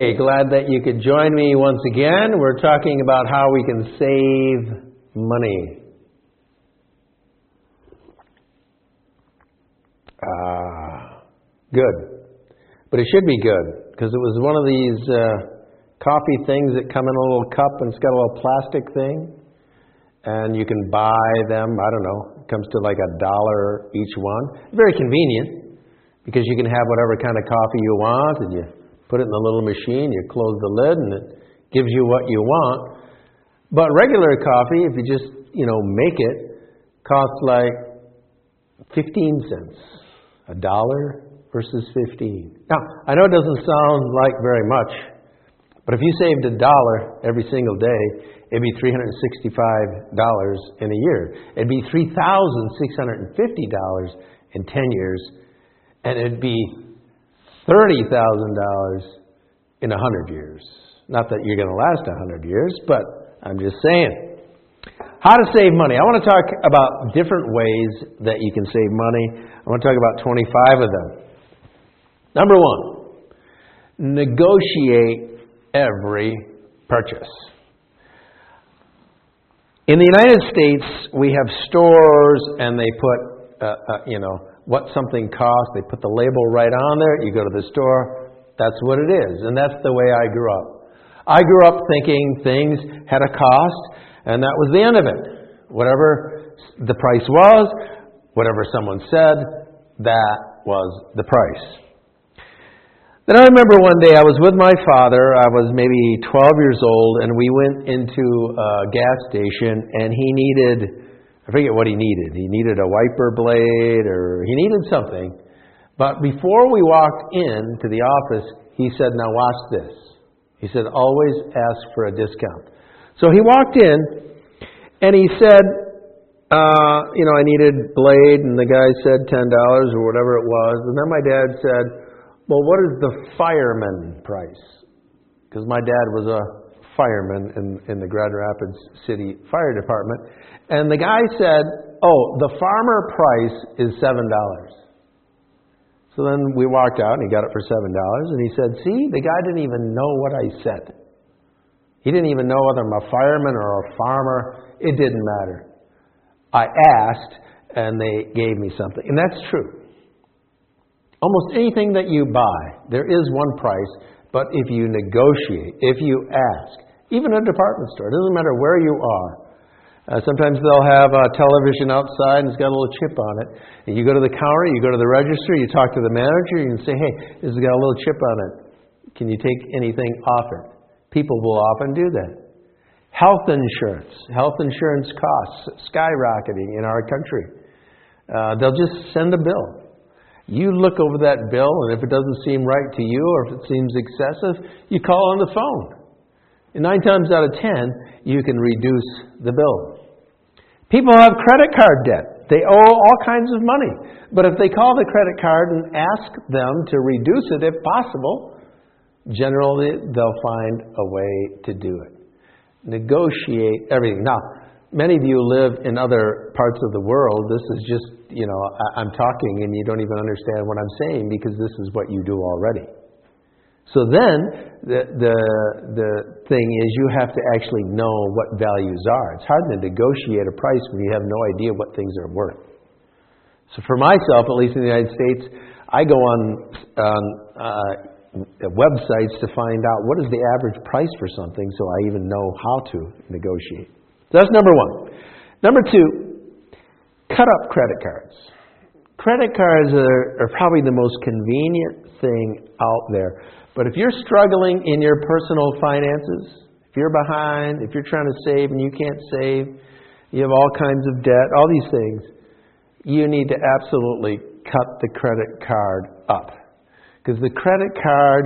Hey, glad that you could join me once again. We're talking about how we can save money. Good. But it should be good, because it was one of these coffee things that come in a little cup and it's got a little plastic thing. And you can buy them, I don't know, it comes to like $1 each one. Very convenient, because you can have whatever kind of coffee you want, and you put it in the little machine, you close the lid, and it gives you what you want. But regular coffee, if you just, make it, costs like 15 cents. $1 versus 15. Now, I know it doesn't sound like very much, but if you saved $1 every single day, it'd be $365 in a year. It'd be $3,650 in 10 years, and it'd be $30,000 in 100 years. Not that you're going to last 100 years, but I'm just saying. How to save money. I want to talk about different ways that you can save money. I want to talk about 25 of them. Number 1, negotiate every purchase. In the United States, we have stores, and they put, what something costs. They put the label right on there. You go to the store, that's what it is. And that's the way I grew up. I grew up thinking things had a cost, and that was the end of it. Whatever the price was, whatever someone said, that was the price. Then I remember one day I was with my father. I was maybe 12 years old, and we went into a gas station, and he needed, I forget what he needed. He needed a wiper blade, or he needed something. But before we walked into the office, he said, "Now watch this." He said, "Always ask for a discount." So he walked in, and he said, I needed blade, and the guy said $10 or whatever it was. And then my dad said, "Well, what is the fireman price?" Because my dad was a fireman in the Grand Rapids City Fire Department. And the guy said, "Oh, the farmer price is $7. So then we walked out, and he got it for $7. And he said, "See, the guy didn't even know what I said. He didn't even know whether I'm a fireman or a farmer. It didn't matter. I asked, and they gave me something." And that's true. Almost anything that you buy, there is one price, but if you negotiate, if you ask, even a department store, it doesn't matter where you are. Sometimes they'll have a television outside and it's got a little chip on it. And you go to the counter, you go to the register, you talk to the manager, you can say, "Hey, this has got a little chip on it. Can you take anything off it?" People will often do that. Health insurance costs skyrocketing in our country. They'll just send a bill. You look over that bill, and if it doesn't seem right to you, or if it seems excessive, you call on the phone. And 9 times out of 10, you can reduce the bill. People have credit card debt. They owe all kinds of money. But if they call the credit card and ask them to reduce it if possible, generally they'll find a way to do it. Negotiate everything. Now, many of you live in other parts of the world. This is just, I'm talking and you don't even understand what I'm saying, because this is what you do already. So then, the thing is, you have to actually know what values are. It's hard to negotiate a price when you have no idea what things are worth. So for myself, at least in the United States, I go on websites to find out what is the average price for something, so I even know how to negotiate. So that's number 1. Number 2, cut up credit cards. Credit cards are probably the most convenient thing out there. But if you're struggling in your personal finances, if you're behind, if you're trying to save and you can't save, you have all kinds of debt, all these things, you need to absolutely cut the credit card up. Because the credit card,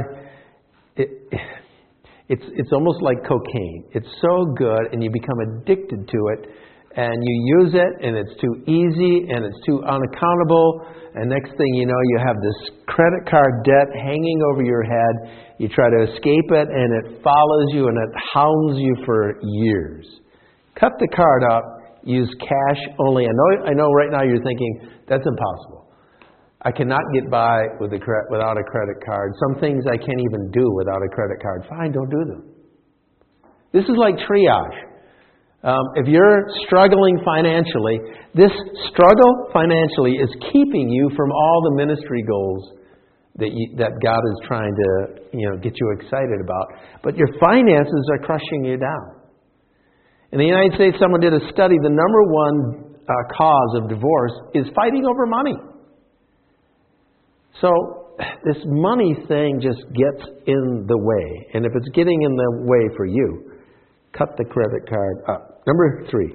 it's almost like cocaine. It's so good, and you become addicted to it, and you use it, and it's too easy, and it's too unaccountable, and next thing you know, you have this credit card debt hanging over your head. You try to escape it, and it follows you, and it hounds you for years. Cut the card up. Use cash only. I know right now you're thinking, that's impossible. I cannot get by without a credit card. Some things I can't even do without a credit card. Fine, don't do them. This is like triage. If you're struggling financially, this struggle financially is keeping you from all the ministry goals that God is trying to get you excited about. But your finances are crushing you down. In the United States, someone did a study. The number one cause of divorce is fighting over money. So this money thing just gets in the way. And if it's getting in the way for you, cut the credit card up. Number 3,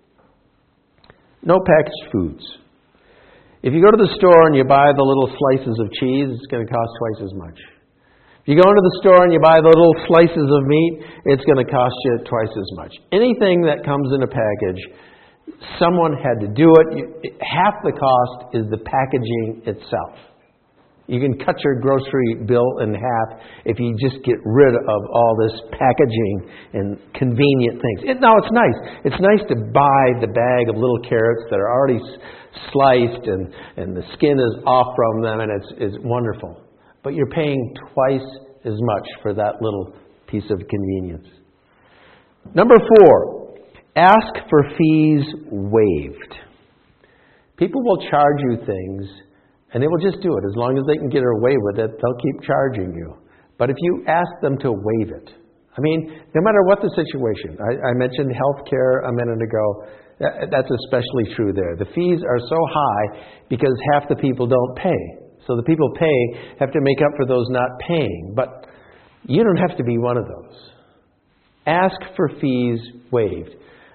no packaged foods. If you go to the store and you buy the little slices of cheese, it's going to cost twice as much. If you go into the store and you buy the little slices of meat, it's going to cost you twice as much. Anything that comes in a package, someone had to do it. Half the cost is the packaging itself. You can cut your grocery bill in half if you just get rid of all this packaging and convenient things. Now, it's nice. It's nice to buy the bag of little carrots that are already sliced and the skin is off from them, and it's wonderful. But you're paying twice as much for that little piece of convenience. Number 4, ask for fees waived. People will charge you things, and they will just do it. As long as they can get away with it, they'll keep charging you. But if you ask them to waive it, no matter what the situation, I mentioned health care a minute ago. That's especially true there. The fees are so high because half the people don't pay. So the people pay have to make up for those not paying. But you don't have to be one of those. Ask for fees waived.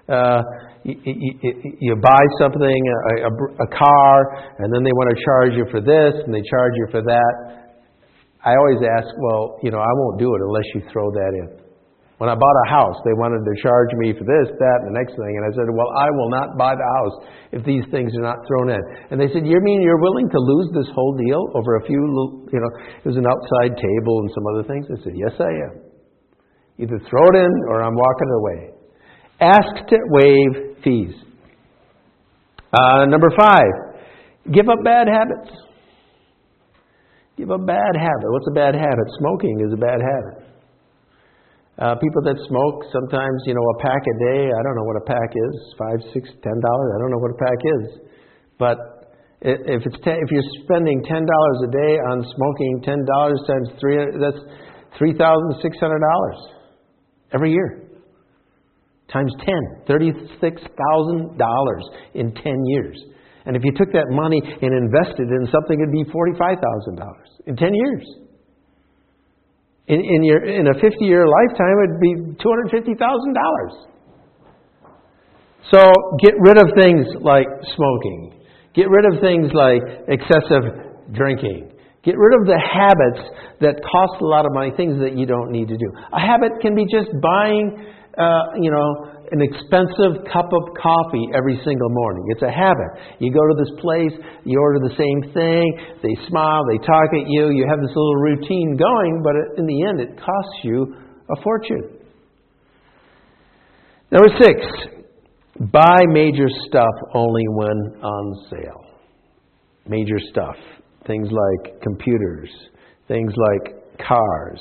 You buy something, a car, and then they want to charge you for this, and they charge you for that. I always ask, I won't do it unless you throw that in. When I bought a house, they wanted to charge me for this, that, and the next thing, and I said, I will not buy the house if these things are not thrown in. And they said, you mean you're willing to lose this whole deal over a few, it was an outside table and some other things? I said, yes, I am. Either throw it in or I'm walking away. Ask to waive fees. Number 5, give up bad habits. Give up bad habit. What's a bad habit? Smoking is a bad habit. People that smoke, sometimes, a pack a day, I don't know what a pack is, $5, $6, $10, I don't know what a pack is. But if you're spending $10 a day on smoking, $10 times 3, that's $3,600 every year. Times 10, $36,000 in 10 years. And if you took that money and invested in something, it'd be $45,000 in 10 years. In a 50-year lifetime, it'd be $250,000. So get rid of things like smoking. Get rid of things like excessive drinking. Get rid of the habits that cost a lot of money, things that you don't need to do. A habit can be just buying an expensive cup of coffee every single morning. It's a habit. You go to this place, you order the same thing, they smile, they talk at you, you have this little routine going, but in the end it costs you a fortune. Number 6, buy major stuff only when on sale. Major stuff. Things like computers, things like cars,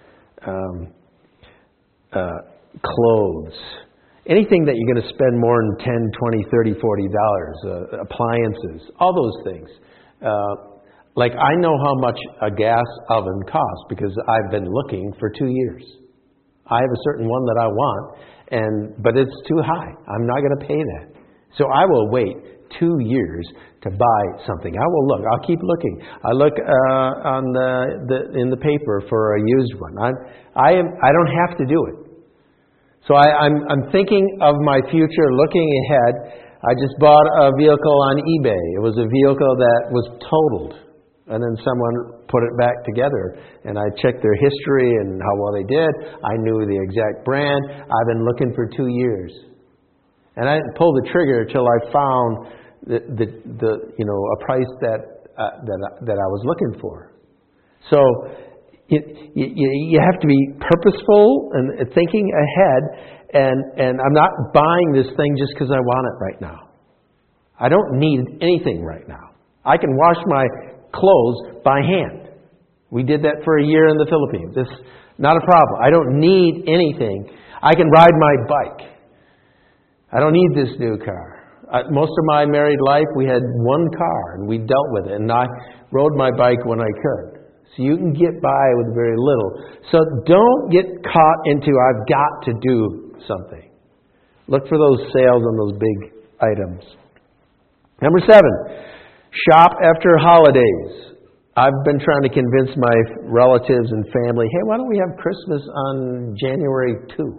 clothes, anything that you're going to spend more than $10, $20, $30, $40, appliances, all those things. Like I know how much a gas oven costs because I've been looking for 2 years. I have a certain one that I want, but it's too high. I'm not going to pay that. So I will wait 2 years to buy something. I will look. I'll keep looking. I look in the paper for a used one. I don't have to do it. So I'm thinking of my future, looking ahead. I just bought a vehicle on eBay. It was a vehicle that was totaled. And then someone put it back together. And I checked their history and how well they did. I knew the exact brand. I've been looking for 2 years. And I didn't pull the trigger until I found a price that I was looking for. So you have to be purposeful and thinking ahead. And I'm not buying this thing just because I want it right now. I don't need anything right now. I can wash my clothes by hand. We did that for a year in the Philippines. It's not a problem. I don't need anything. I can ride my bike. I don't need this new car. Most of my married life, we had one car, and we dealt with it. And I rode my bike when I could. So you can get by with very little. So don't get caught into, I've got to do something. Look for those sales on those big items. Number 7, shop after holidays. I've been trying to convince my relatives and family, hey, why don't we have Christmas on January 2?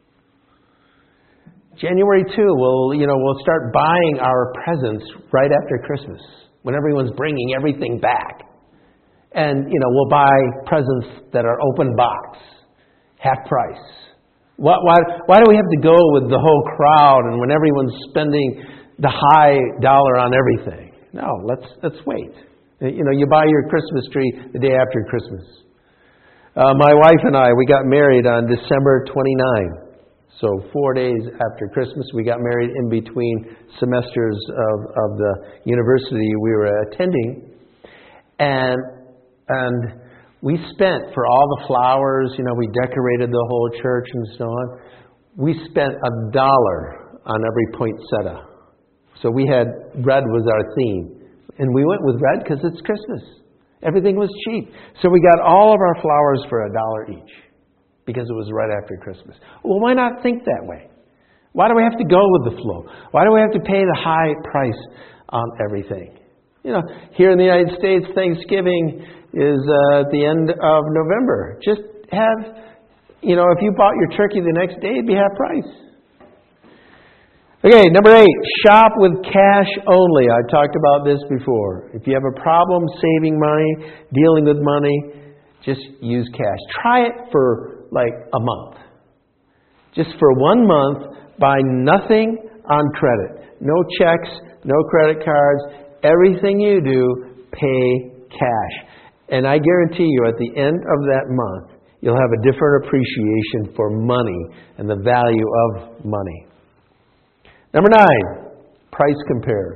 January 2, we'll start buying our presents right after Christmas, when everyone's bringing everything back. And, we'll buy presents that are open box, half price. Why do we have to go with the whole crowd and when everyone's spending the high dollar on everything? No, let's wait. You buy your Christmas tree the day after Christmas. My wife and I, we got married on December 29. So 4 days after Christmas, we got married in between semesters of the university we were attending. And we spent, for all the flowers, we decorated the whole church and so on. We spent $1 on every poinsettia. So we had, red was our theme. And we went with red because it's Christmas. Everything was cheap. So we got all of our flowers for $1 each. Because it was right after Christmas. Well, why not think that way? Why do we have to go with the flow? Why do we have to pay the high price on everything? Here in the United States, Thanksgiving is at the end of November. Just have, if you bought your turkey the next day, it'd be half price. Okay, number 8, shop with cash only. I talked about this before. If you have a problem saving money, dealing with money, just use cash. Try it for a month. Just for 1 month, buy nothing on credit. No checks, no credit cards. Everything you do, pay cash. And I guarantee you, at the end of that month, you'll have a different appreciation for money and the value of money. Number 9, price compare.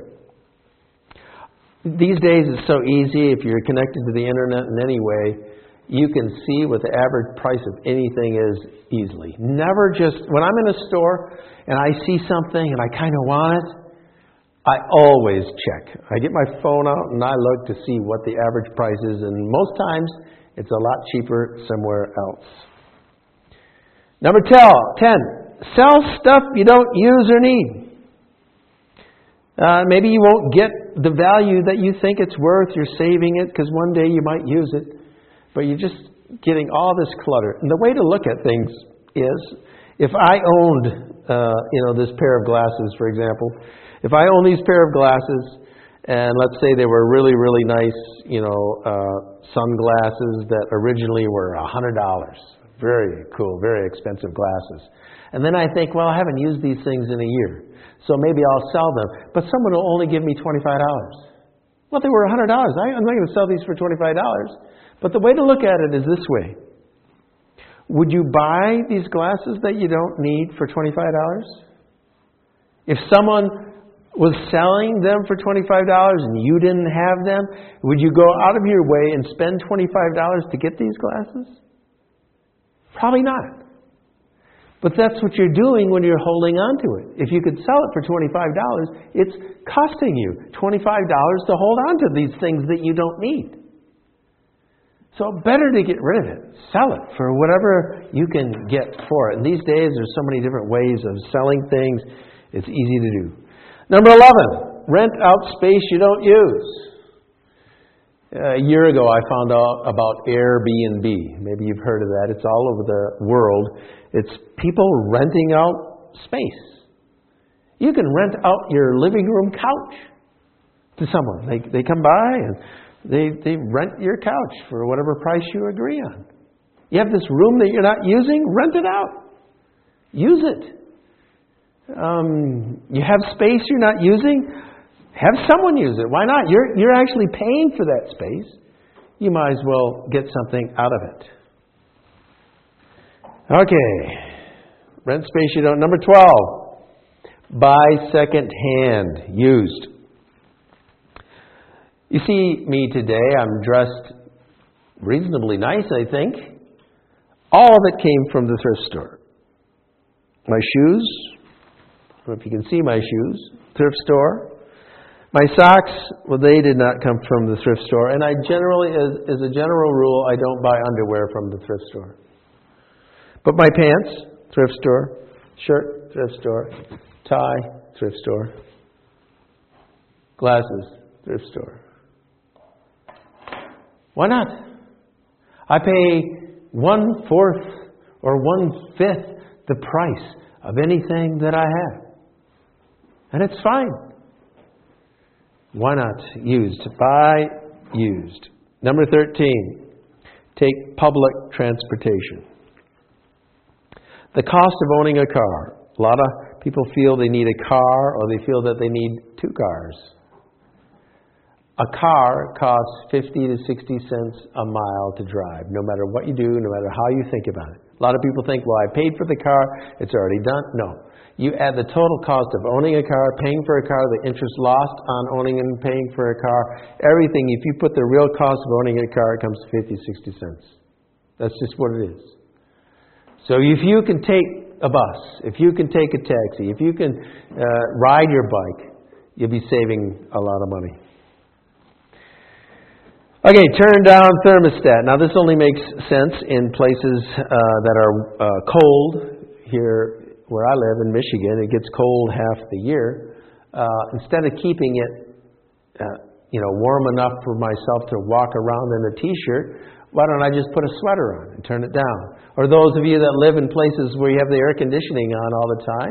These days it's so easy. If you're connected to the internet in any way, you can see what the average price of anything is easily. Never just, when I'm in a store and I see something and I kind of want it, I always check. I get my phone out and I look to see what the average price is, and most times it's a lot cheaper somewhere else. Number 10, sell stuff you don't use or need. Maybe you won't get the value that you think it's worth. You're saving it because one day you might use it. But you're just getting all this clutter. And the way to look at things is, if I owned, this pair of glasses, for example, if I owned these pair of glasses, and let's say they were really, really nice, sunglasses that originally were $100, very cool, very expensive glasses. And then I think, well, I haven't used these things in a year, so maybe I'll sell them. But someone will only give me $25. Well, they were $100. I'm not going to sell these for $25. But the way to look at it is this way. Would you buy these glasses that you don't need for $25? If someone was selling them for $25 and you didn't have them, would you go out of your way and spend $25 to get these glasses? Probably not. But that's what you're doing when you're holding on to it. If you could sell it for $25, it's costing you $25 to hold on to these things that you don't need. So better to get rid of it. Sell it for whatever you can get for it. And these days there's so many different ways of selling things. It's easy to do. Number 11, rent out space you don't use. A year ago I found out about Airbnb. Maybe you've heard of that. It's all over the world. It's people renting out space. You can rent out your living room couch to someone. They come by and they rent your couch for whatever price you agree on. You have this room that you're not using, rent it out. Use it. You have space you're not using, have someone use it. Why not? You're actually paying for that space. You might as well get something out of it. Okay. Rent space you don't. Number 12. Buy second hand, used. You see me today, I'm dressed reasonably nice, I think. All of it came from the thrift store. My shoes, I don't know if you can see my shoes, thrift store. My socks, well, they did not come from the thrift store. And I generally, as a general rule, I don't buy underwear from the thrift store. But my pants, thrift store. Shirt, thrift store. Tie, thrift store. Glasses, thrift store. Why not? I pay 1/4 or 1/5 the price of anything that I have. And it's fine. Why not? Used. Buy used. Number 13, take public transportation. The cost of owning a car. A lot of people feel they need a car or they feel that they need 2 cars. A car costs 50 to 60 cents a mile to drive, no matter what you do, no matter how you think about it. A lot of people think, well, I paid for the car, it's already done. No. You add the total cost of owning a car, paying for a car, the interest lost on owning and paying for a car, everything. If you put the real cost of owning a car, it comes to 50, 60 cents. That's just what it is. So if you can take a bus, if you can take a taxi, if you can ride your bike, you'll be saving a lot of money. Okay, turn down thermostat. Now this only makes sense in places that are cold. Here where I live in Michigan, it gets cold half the year. Instead of keeping it warm enough for myself to walk around in a t-shirt, why don't I just put a sweater on and turn it down? Or those of you that live in places where you have the air conditioning on all the time,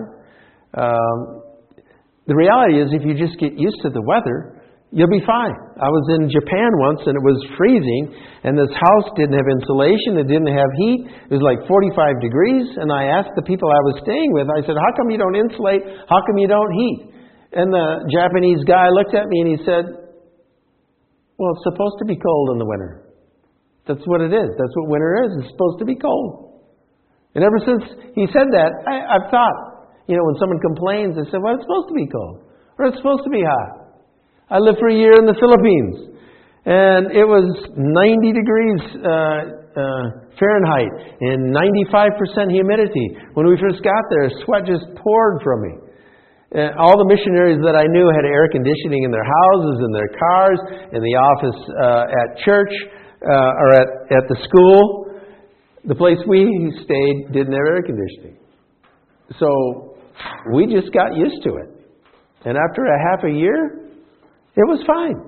the reality is if you just get used to the weather, you'll be fine. I was in Japan once and it was freezing and this house didn't have insulation, it didn't have heat, it was like 45 degrees and I asked the people I was staying with, I said, how come you don't insulate? How come you don't heat? And the Japanese guy looked at me and he said, well, it's supposed to be cold in the winter. That's what it is. That's what winter is. It's supposed to be cold. And ever since he said that, I've thought, when someone complains, I said, well, it's supposed to be cold or it's supposed to be hot. I lived for a year in the Philippines, and it was 90 degrees Fahrenheit and 95% humidity. When we first got there, sweat just poured from me. And all the missionaries that I knew had air conditioning in their houses, in their cars, in the office at church, or at the school. The place we stayed didn't have air conditioning. So we just got used to it. And after a half a year, it was fine.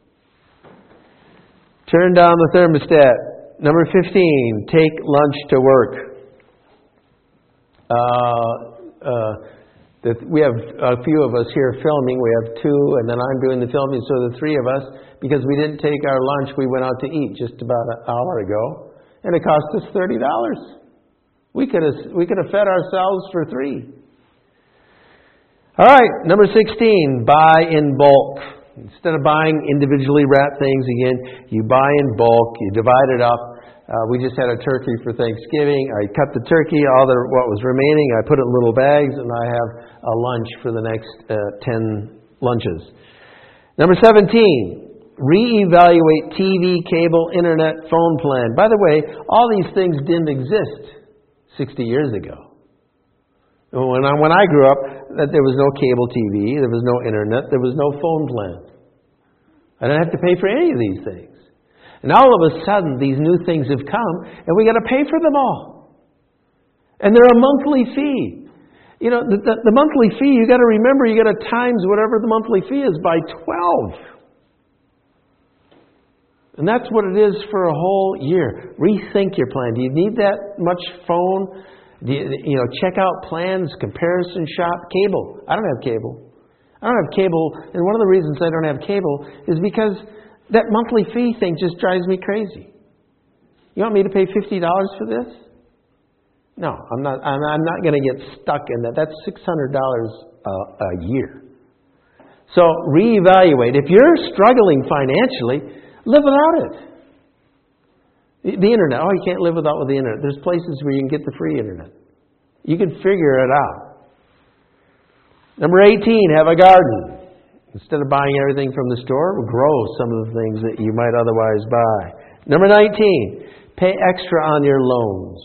Turn down the thermostat. Number 15, take lunch to work. We have a few of us here filming. We have 2, and then I'm doing the filming, so the 3 of us, because we didn't take our lunch, we went out to eat just about an hour ago, and it cost us $30. We could have fed ourselves for 3. All right, number 16, buy in bulk. Instead of buying individually wrapped things, again, you buy in bulk, you divide it up. We just had a turkey for Thanksgiving. I cut the turkey, what was remaining, I put it in little bags, and I have a lunch for the next 10 lunches. Number 17, reevaluate TV, cable, internet, phone plan. By the way, all these things didn't exist 60 years ago. When I grew up, there was no cable TV, there was no internet, there was no phone plan. I didn't have to pay for any of these things. And all of a sudden, these new things have come, and we got to pay for them all. And they're a monthly fee. The monthly fee, you got to remember, you got to times whatever the monthly fee is by 12. And that's what it is for a whole year. Rethink your plan. Do you need that much phone? Check out plans, comparison shop, cable. I don't have cable. And one of the reasons I don't have cable is because that monthly fee thing just drives me crazy. You want me to pay $50 for this? No, I'm not going to get stuck in that. That's $600 a year. So reevaluate. If you're struggling financially, live without it. The internet. Oh, you can't live without the internet. There's places where you can get the free internet. You can figure it out. Number 18, have a garden. Instead of buying everything from the store, grow some of the things that you might otherwise buy. Number 19, pay extra on your loans.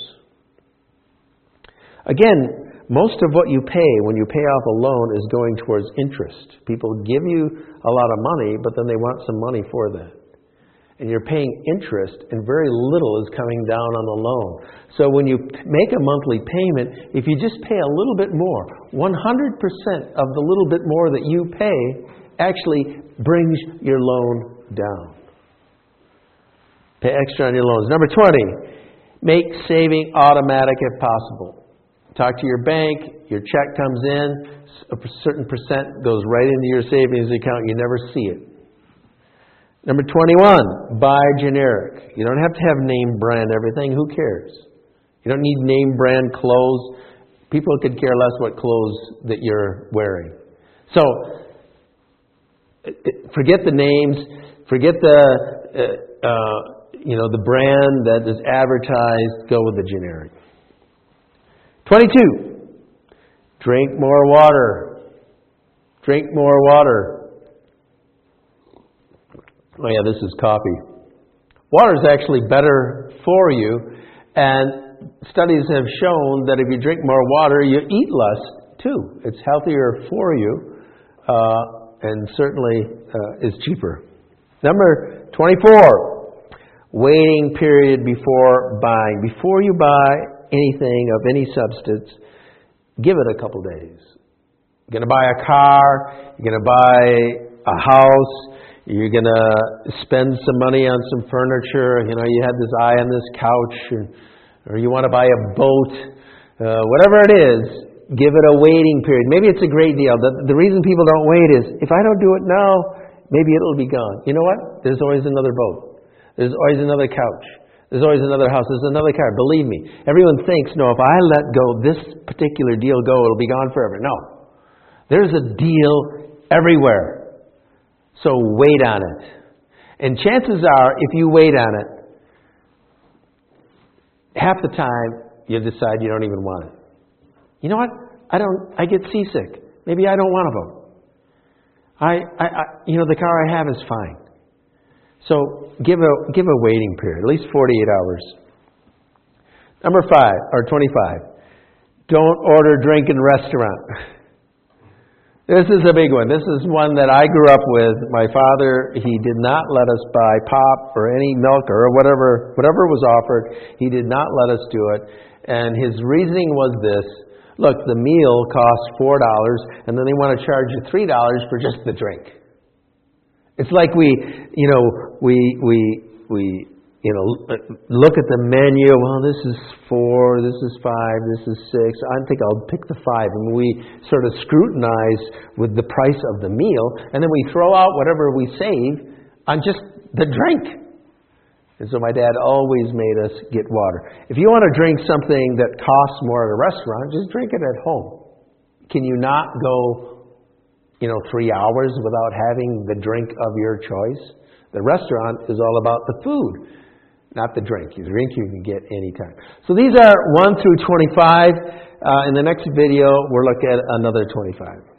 Again, most of what you pay when you pay off a loan is going towards interest. People give you a lot of money, but then they want some money for that. And you're paying interest, and very little is coming down on the loan. So when you make a monthly payment, if you just pay a little bit more, 100% of the little bit more that you pay actually brings your loan down. Pay extra on your loans. Number 20, make saving automatic if possible. Talk to your bank, your check comes in, a certain percent goes right into your savings account, you never see it. Number 21, buy generic. You don't have to have name brand everything. Who cares? You don't need name brand clothes. People could care less what clothes that you're wearing. So, forget the names. Forget the brand that is advertised. Go with the generic. 22, drink more water. Drink more water. Oh yeah, this is coffee. Water is actually better for you, and studies have shown that if you drink more water, you eat less too. It's healthier for you, and certainly is cheaper. Number 24, waiting period before buying. Before you buy anything of any substance, give it a couple days. You're going to buy a car, you're going to buy a house, you're going to spend some money on some furniture. You know, you had this eye on this couch, or you want to buy a boat. Whatever it is, give it a waiting period. Maybe it's a great deal. The reason people don't wait is, if I don't do it now, maybe it'll be gone. You know what? There's always another boat. There's always another couch. There's always another house. There's another car. Believe me, everyone thinks, no, if I let go this particular deal go, it'll be gone forever. No. There's a deal everywhere. So wait on it. And chances are, if you wait on it, half the time you'll decide you don't even want it. You know what? I get seasick. Maybe I don't want a boat. The car I have is fine. So give a waiting period, at least 48 hours. Number 25. Don't order drink in restaurant. This is a big one. This is one that I grew up with. My father, he did not let us buy pop or any milk or whatever was offered. He did not let us do it. And his reasoning was this: look, the meal costs $4, and then they want to charge you $3 for just the drink. It's like we look at the menu. Well, this is 4, this is 5, this is 6. I think I'll pick the 5. And we sort of scrutinize with the price of the meal, and then we throw out whatever we save on just the drink. And so my dad always made us get water. If you want to drink something that costs more at a restaurant, just drink it at home. Can you not go 3 hours without having the drink of your choice? The restaurant is all about the food, not the drink. The drink you can get anytime. So these are 1 through 25. In the next video, we'll look at another 25.